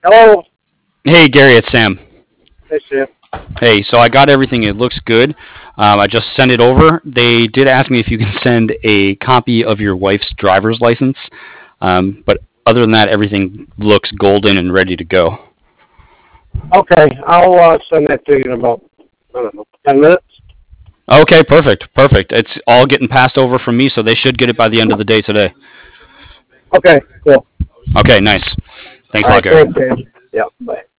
Hello. Hey Gary, it's Sam. Hey, Sam. Hey, so I got everything. It looks good. I just sent it over. They did ask me if you can send a copy of your wife's driver's license, but other than that, everything looks golden and ready to go. Okay, I'll send that to you in about, I don't know, 10 minutes. Okay, perfect, perfect. It's all getting passed over from me, so they should get it by the end of the day today. Okay, cool. Okay, nice. Thanks All a lot, right, Gary. thanks, Sam. Yeah, bye.